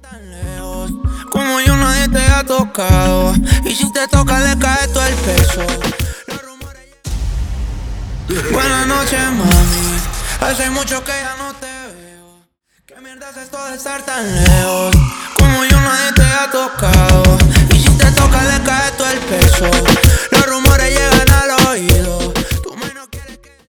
tan lejos, como yo nadie te ha tocado. Y si te toca le cae todo el peso. Los rumores... Buenas noches, mami. Hace mucho que ya no te veo. ¿Qué mierda es esto de estar tan lejos? Como yo nadie te ha tocado. Y si te toca le cae todo el peso.